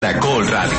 Caracol Radio.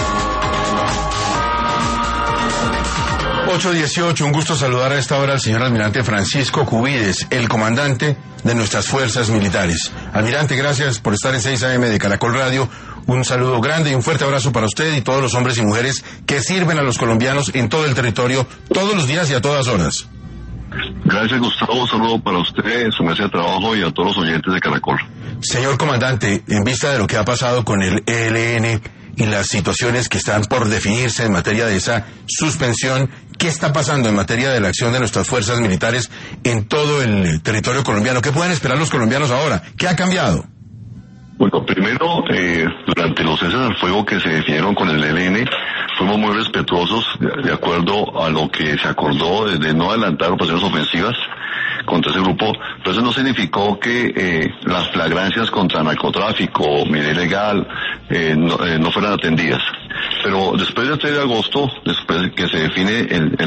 8:18, un gusto saludar a esta hora al señor almirante Francisco Cubides, el comandante de nuestras fuerzas militares. Almirante, gracias por estar en 6 AM de Caracol Radio. Un saludo grande y un fuerte abrazo para usted y todos los hombres y mujeres que sirven a los colombianos en todo el territorio, todos los días y a todas horas. Gracias, Gustavo. Un saludo para usted, su mesa de trabajo y a todos los oyentes de Caracol. Señor comandante, en vista de lo que ha pasado con el ELN y las situaciones que están por definirse en materia de esa suspensión, ¿qué está pasando en materia de la acción de nuestras fuerzas militares en todo el territorio colombiano? ¿Qué pueden esperar los colombianos ahora? ¿Qué ha cambiado? Bueno, primero, durante los ceses al fuego que se definieron con el ELN, fuimos muy respetuosos de acuerdo a lo que se acordó de no adelantar operaciones ofensivas contra ese grupo, pero eso no significó que las flagrancias contra narcotráfico, minería ilegal, no fueran atendidas. Pero después del 3 de agosto, después que se define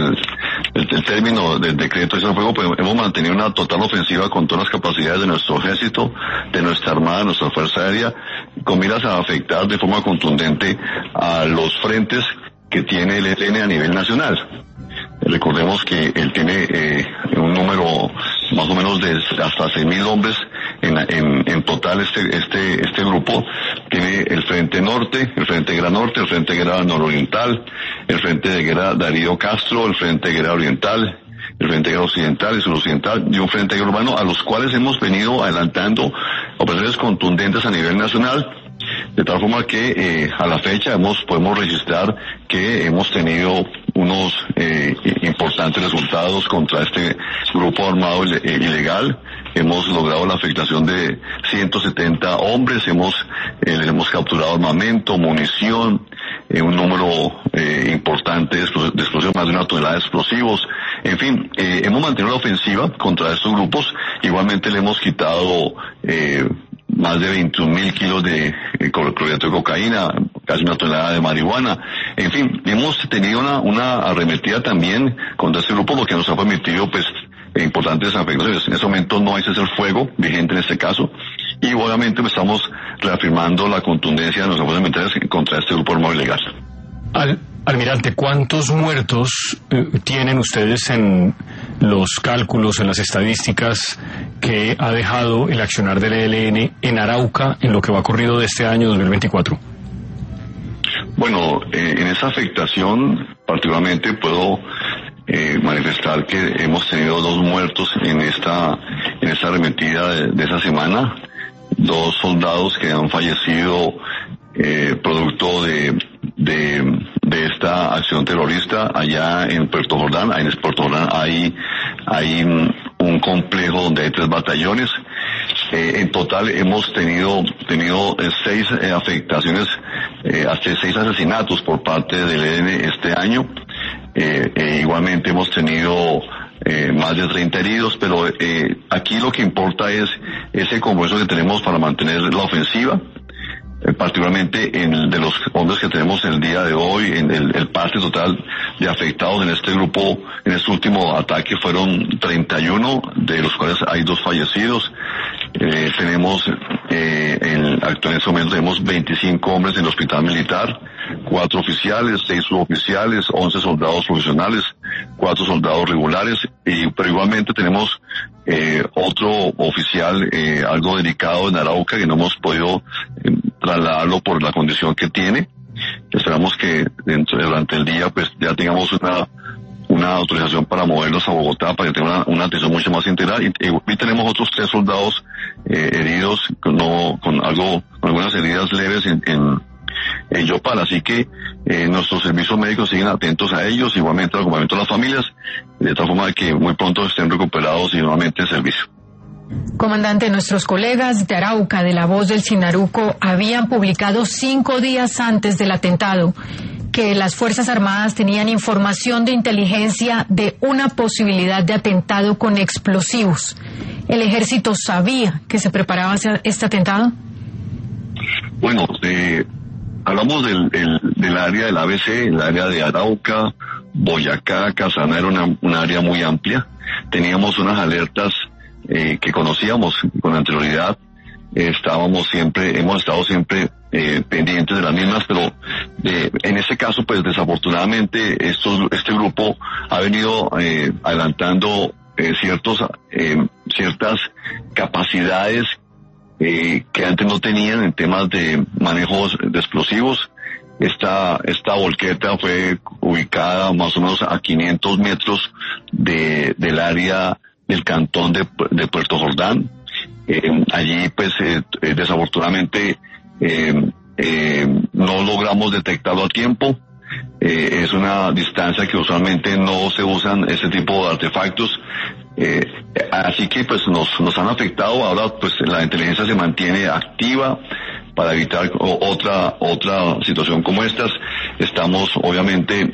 el término del decreto de fuego, pues hemos mantenido una total ofensiva con todas las capacidades de nuestro ejército, de nuestra armada, de nuestra fuerza aérea, con miras a afectar de forma contundente a los frentes que tiene el ELN a nivel nacional. Recordemos que él tiene un número más o menos de hasta 6.000 hombres en total. Este grupo tiene el Frente Norte, el Frente de Guerra Norte, el Frente de Guerra Nororiental, el Frente de Guerra Darío Castro, el Frente de Guerra Oriental, el Frente de Guerra Occidental y Suroccidental, y un Frente de Guerra Urbano, a los cuales hemos venido adelantando operaciones contundentes a nivel nacional, de tal forma que a la fecha podemos registrar que hemos tenido unos importantes resultados contra este grupo armado ilegal. Hemos logrado la afectación de 170 hombres, les hemos capturado armamento, munición, un número importante de explosivos, más de 1 tonelada de explosivos. En fin, hemos mantenido la ofensiva contra estos grupos. Igualmente le hemos quitado más de 21.000 kilos de clorhidrato de cocaína, casi 1 tonelada de marihuana. En fin, hemos tenido una arremetida también contra este grupo, lo que nos ha permitido importantes afectaciones. En este momento no hay cese al fuego vigente en este caso, y obviamente estamos reafirmando la contundencia de nuestras fuerzas militares contra este grupo armado ilegal. Almirante, ¿cuántos muertos tienen ustedes en los cálculos, en las estadísticas que ha dejado el accionar del ELN en Arauca en lo que va corrido de este año 2024? Bueno, en esa afectación particularmente puedo manifestar que hemos tenido 2 muertos en esta arremetida de esa semana, 2 soldados que han fallecido producto de esta acción terrorista allá en Puerto Jordán. En Puerto Jordán hay un complejo donde hay 3 batallones. En total hemos tenido 6 afectaciones, hasta 6 asesinatos por parte del ELN este año. Igualmente hemos tenido más de 30 heridos, pero aquí lo que importa es ese compromiso que tenemos para mantener la ofensiva. Particularmente de los hombres que tenemos el día de hoy, en el parte total de afectados en este grupo, en este último ataque fueron 31, de los cuales hay 2 fallecidos. Tenemos en este momento tenemos 25 hombres en el hospital militar, 4 oficiales, 6 suboficiales, 11 soldados profesionales, 4 soldados regulares, pero igualmente tenemos otro oficial algo delicado en Arauca que no hemos podido trasladarlo por la condición que tiene. Esperamos que durante el día ya tengamos una autorización para moverlos a Bogotá para que tenga una atención mucho más integral, y tenemos otros 3 soldados heridos con algunas heridas leves en Yopal, así que nuestros servicios médicos siguen atentos a ellos, igualmente al acompañamiento de las familias, de tal forma que muy pronto estén recuperados y nuevamente en servicio. Comandante, nuestros colegas de Arauca, de La Voz del Sinaruco, habían publicado 5 días antes del atentado que las Fuerzas Armadas tenían información de inteligencia de una posibilidad de atentado con explosivos. ¿El ejército sabía que se preparaba este atentado? Bueno, hablamos del área del ABC, el área de Arauca, Boyacá, Casanare, era una área muy amplia. Teníamos unas alertas que conocíamos con anterioridad hemos estado siempre pendientes de las mismas, pero en este caso, pues desafortunadamente este grupo ha venido adelantando ciertas capacidades que antes no tenían en temas de manejos de explosivos. Esta volqueta fue ubicada más o menos a 500 metros del área del cantón de Puerto Jordán. Allí, pues, desafortunadamente, no logramos detectarlo a tiempo. Es una distancia que usualmente no se usan ese tipo de artefactos. Así que, pues, nos han afectado. Ahora, pues, la inteligencia se mantiene activa para evitar otra situación como estas. Estamos, obviamente,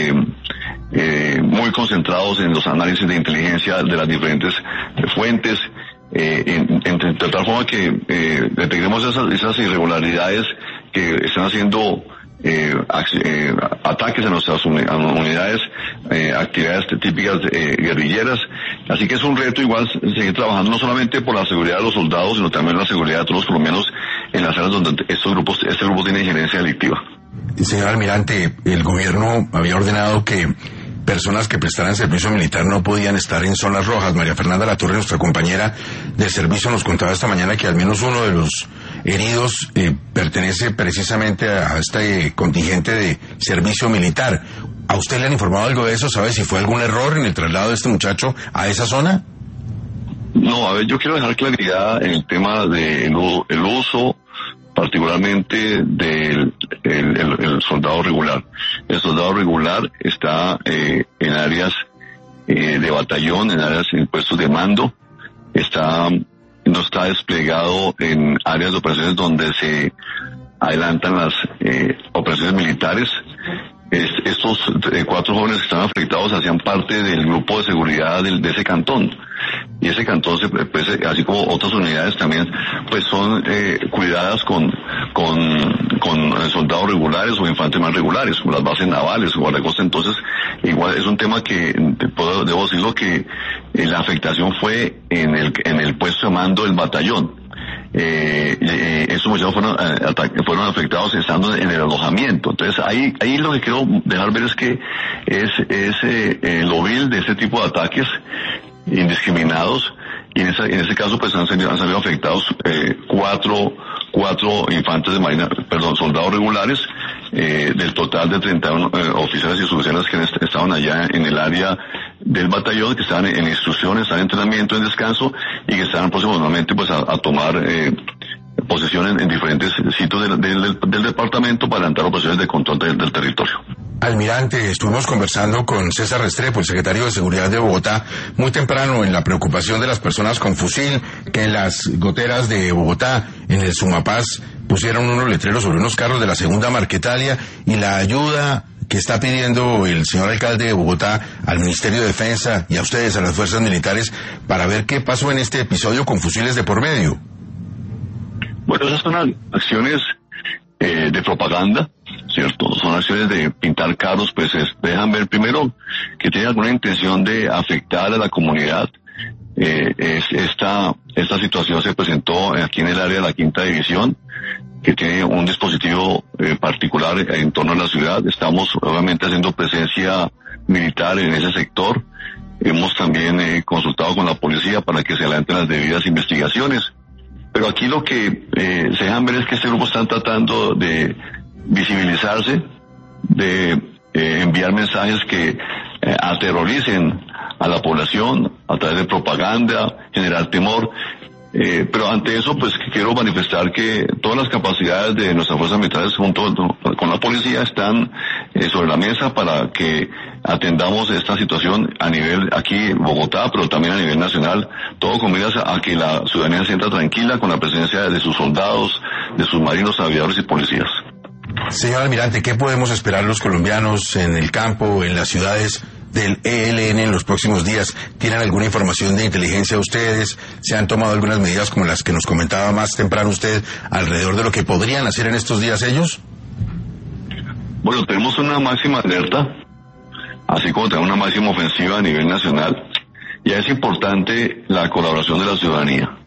muy concentrados en los análisis de inteligencia de las diferentes fuentes, de tal forma que detectemos esas irregularidades que están haciendo ataques a nuestras unidades, actividades típicas guerrilleras. Así que es un reto igual seguir trabajando no solamente por la seguridad de los soldados, sino también la seguridad de todos los colombianos en las áreas donde este grupo tiene injerencia delictiva. Señor almirante, el gobierno había ordenado que personas que prestaran servicio militar no podían estar en zonas rojas. María Fernanda Latorre, nuestra compañera de servicio, nos contaba esta mañana que al menos uno de los heridos pertenece precisamente a este contingente de servicio militar. ¿A usted le han informado algo de eso? ¿Sabe si fue algún error en el traslado de este muchacho a esa zona? No, a ver, yo quiero dejar claridad en el tema del uso particularmente del el soldado regular. El soldado regular está en áreas de batallón, en puestos de mando, no está desplegado en áreas de operaciones donde se adelantan las operaciones militares. Estos 4 jóvenes que están afectados hacían parte del grupo de seguridad de ese cantón, y ese cantón, así como otras unidades también, pues son cuidadas con soldados regulares o infantes más regulares, como las bases navales o guardacosta. Entonces, igual es un tema que debo decirlo que la afectación fue en el puesto de mando del batallón. Estos muchachos fueron afectados estando en el alojamiento. Entonces ahí lo que quiero dejar ver es que lo vil de este tipo de ataques indiscriminados, y en ese caso pues han salido afectados 4 infantes de marina, soldados regulares, del total de 31 oficiales y suboficiales que estaban allá en el área del batallón, que estaban en instrucciones, estaban en entrenamiento, en descanso, y que estaban próximamente pues a tomar posesión en diferentes sitios del departamento para adelantar operaciones de control del territorio. Almirante, estuvimos conversando con César Restrepo, el secretario de Seguridad de Bogotá, muy temprano en la preocupación de las personas con fusil, que en las goteras de Bogotá, en el Sumapaz, pusieron unos letreros sobre unos carros de la segunda Marquetalia, y la ayuda que está pidiendo el señor alcalde de Bogotá al Ministerio de Defensa y a ustedes, a las fuerzas militares, para ver qué pasó en este episodio con fusiles de por medio. Bueno, esas son acciones de propaganda, ¿cierto? Son acciones de pintar carros, pues dejan ver primero que tiene alguna intención de afectar a la comunidad. Esta situación se presentó aquí en el área de la Quinta División, que tiene un dispositivo particular en torno a la ciudad. Estamos obviamente haciendo presencia militar en ese sector. Hemos también consultado con la policía para que se adelanten las debidas investigaciones. Pero aquí lo que se dejan ver es que este grupo está tratando de visibilizarse, de enviar mensajes que aterroricen a la población a través de propaganda, generar temor. Pero ante eso, pues quiero manifestar que todas las capacidades de nuestras fuerzas militares junto con la policía están sobre la mesa para que atendamos esta situación a nivel aquí en Bogotá, pero también a nivel nacional, todo con miras a que la ciudadanía se sienta tranquila con la presencia de sus soldados, de sus marinos, aviadores y policías. Señor almirante, ¿qué podemos esperar los colombianos en el campo, en las ciudades del ELN en los próximos días? ¿Tienen alguna información de inteligencia ustedes? ¿Se han tomado algunas medidas como las que nos comentaba más temprano usted alrededor de lo que podrían hacer en estos días ellos? Bueno, tenemos una máxima alerta, así como tenemos una máxima ofensiva a nivel nacional. Ya es importante la colaboración de la ciudadanía.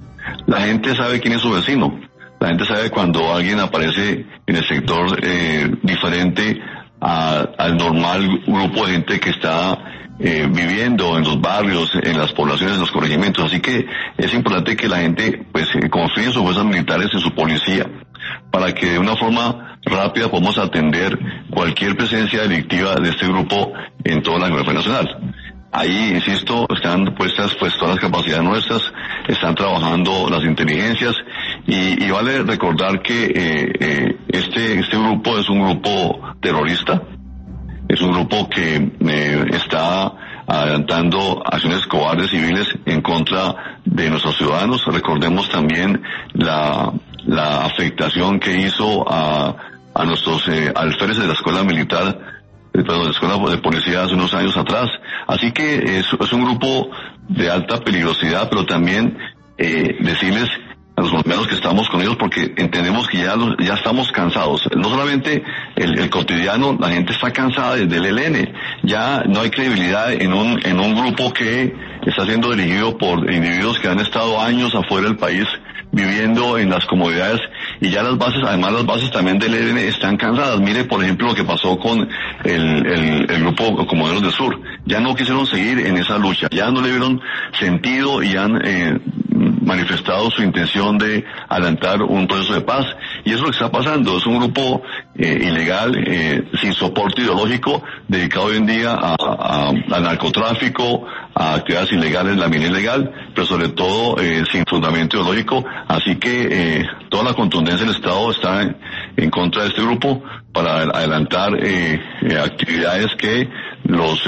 la gente sabe quién es su vecino. La gente sabe cuando alguien aparece en el sector diferente al normal grupo de gente que está viviendo en los barrios, en las poblaciones, en los corregimientos. Así que es importante que la gente pues confíe en sus fuerzas militares, en su policía, para que de una forma rápida podamos atender cualquier presencia delictiva de este grupo en toda la geografía nacional. Ahí, insisto, están puestas pues todas las capacidades nuestras, están trabajando las inteligencias y vale recordar que este grupo es un grupo terrorista, es un grupo que está adelantando acciones cobardes civiles en contra de nuestros ciudadanos. Recordemos también la afectación que hizo a nuestros alféreces de la escuela militar, de la escuela de policía hace unos años atrás. Así que es un grupo de alta peligrosidad, pero también decirles a los colombianos que estamos con ellos porque entendemos que ya estamos cansados. No solamente el cotidiano, la gente está cansada del ELN. Ya no hay credibilidad en un grupo que está siendo dirigido por individuos que han estado años afuera del país viviendo en las comodidades, y ya las bases también del ELN están cansadas. Mire, por ejemplo, lo que pasó con el grupo Comuneros del Sur. Ya no quisieron seguir en esa lucha, ya no le dieron sentido y han manifestado su intención de adelantar un proceso de paz, y eso es lo que está pasando. Es un grupo ilegal, sin soporte ideológico, dedicado hoy en día al narcotráfico, a actividades ilegales, la mina ilegal, pero sobre todo sin fundamento ideológico. Así que toda la contundencia del Estado está en contra de este grupo para adelantar actividades que los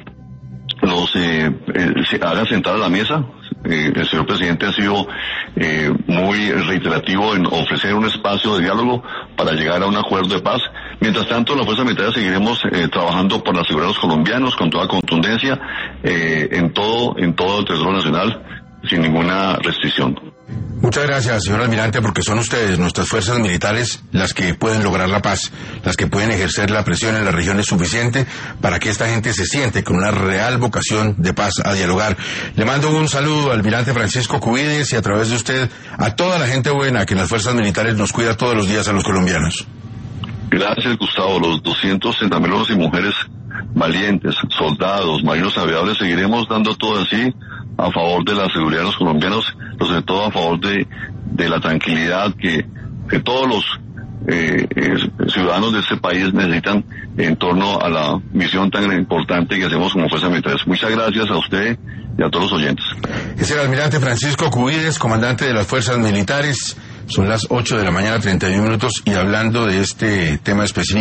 hagan sentar a la mesa. El señor presidente ha sido muy reiterativo en ofrecer un espacio de diálogo para llegar a un acuerdo de paz. Mientras tanto, la Fuerza Militar seguiremos trabajando por la seguridad de los colombianos con toda contundencia en todo el territorio nacional, sin ninguna restricción. Muchas gracias, señor almirante, porque son ustedes, nuestras fuerzas militares, las que pueden lograr la paz, las que pueden ejercer la presión en las regiones suficiente para que esta gente se siente con una real vocación de paz a dialogar. Le mando un saludo al almirante Francisco Cubides y a través de usted a toda la gente buena que en las fuerzas militares nos cuida todos los días a los colombianos. Gracias, Gustavo. Los 260.000 hombres y mujeres valientes, soldados, marinos aviadores, seguiremos dando todo así a favor de la seguridad de los colombianos, pero sobre todo a favor de la tranquilidad que todos los ciudadanos de este país necesitan en torno a la misión tan importante que hacemos como Fuerzas Militares. Muchas gracias a usted y a todos los oyentes. Es el almirante Francisco Cubides, comandante de las Fuerzas Militares. Son las 8 de la mañana, 31 minutos, y hablando de este tema específico